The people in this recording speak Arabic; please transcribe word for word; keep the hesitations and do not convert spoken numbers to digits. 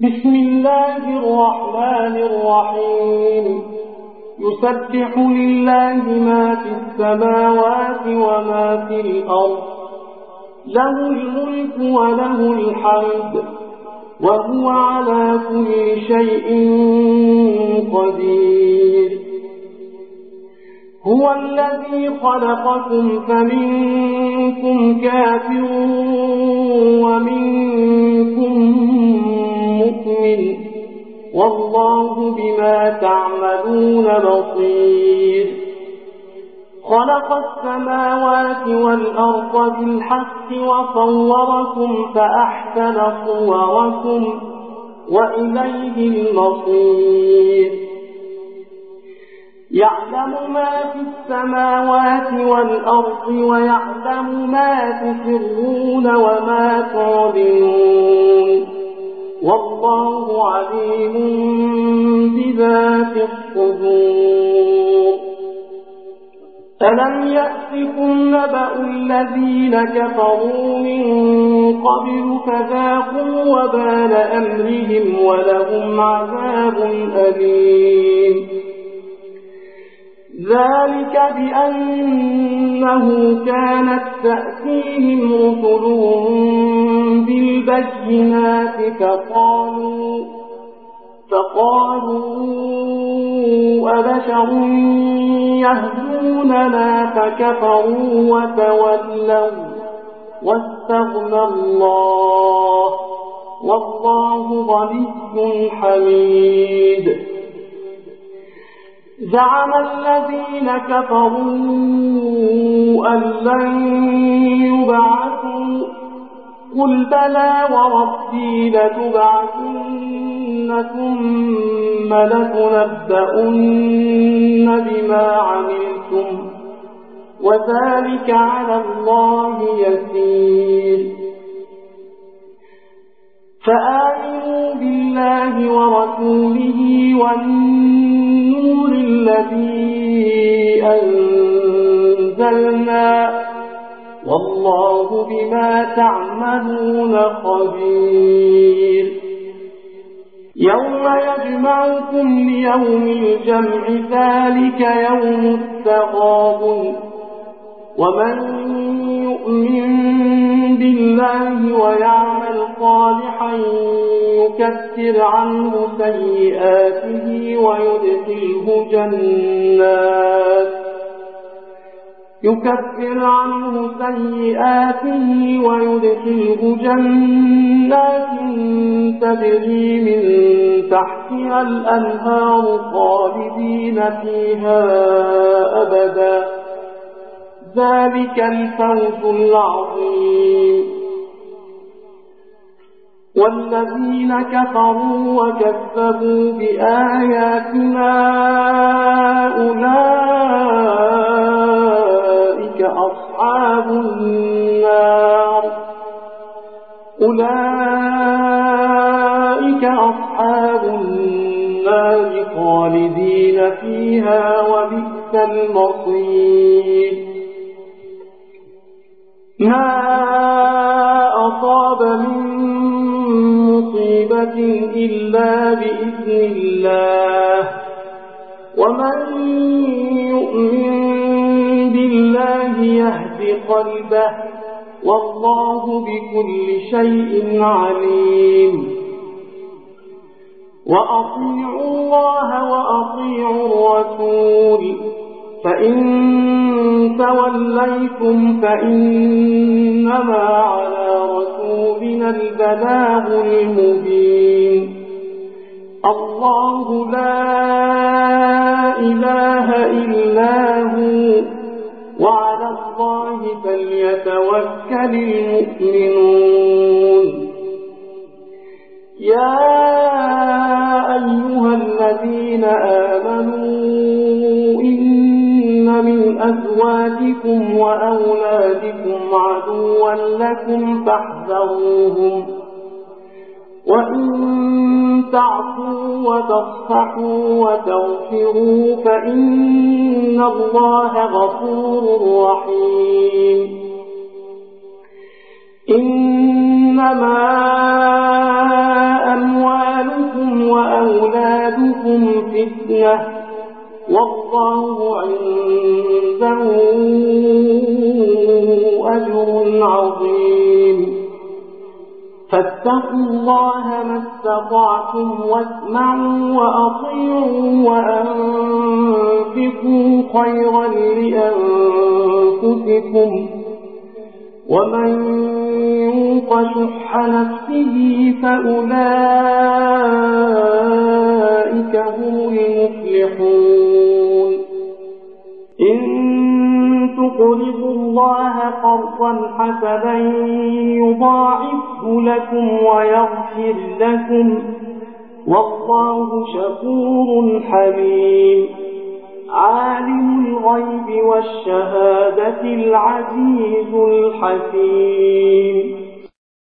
بسم الله الرحمن الرحيم يسبح لله ما في السماوات وما في الأرض له الملك وله الحمد وهو على كل شيء قدير هو الذي خلقكم فمنكم كافر ومنكم مؤمن والله بما تعملون بصير خلق السماوات والأرض بالحق وصوركم فأحسن صوركم وإليه المصير يعلم ما في السماوات والأرض ويعلم ما تسرون وما تعلنون والله عليم بذات الصدور ألم يأتكم نبأ الذين كفروا من قبل فذاقوا وبال أمرهم ولهم عذاب أليم ذلك بأنه كانت تأتيهم رسلهم بالبينات فقالوا فقالوا أبشر يهدوننا فكفروا وتولوا واستغنى الله والله غني حميد زعم الذين كفروا أن لن يبعثوا قل بلى وربي لتبعثن ثم لتنبؤن بما عملتم وذلك على الله يسير فآمنوا بالله ورسوله والنور الذي أنزلنا والله بما تعملون خبير يوم يجمعكم ليوم الجمع ذلك يوم التغابن ومن يؤمن بالله ويعمل صالحا يكفر عنه سيئاته ويدخله جنات يكفر عنه سيئاته ويدخله جنات تجري من تحتها الأنهار خالدين فيها أبدا ذلك الفوز العظيم والذين كفروا وكذبوا بآياتنا أولئك أصحاب النار أولئك أصحاب النار خالدين فيها وبئس المصير ما أصاب من مصيبة إلا بإذن الله ومن يؤمن بالله يهد قلبه والله بكل شيء عليم وأطيعوا الله وأطيعوا الرسول فإن توليتم فإنما على رسولنا البلاغ المبين الله لا إله إلا هو وعلى الله فليتوكل المؤمنون يا أيها الذين آمنوا إن من أزواجكم وأولادكم عدوا لكم فاحذروهم وإن تعفوا وتصفحوا وتغفروا فإن الله غفور رحيم إنما أموالكم الفتنة والله عنده أجر عظيم فاتقوا الله ما استطعتم واسمعوا وأطيعوا وأنفقوا خيرا لأنفسكم ومن يوق شح نفسه فأولئك هم المفلحون إن تقرضوا الله قرضا حسنا يضاعفه لكم ويغفر لكم والله شكور حليم عالم الغيب والشهادة العزيز الحكيم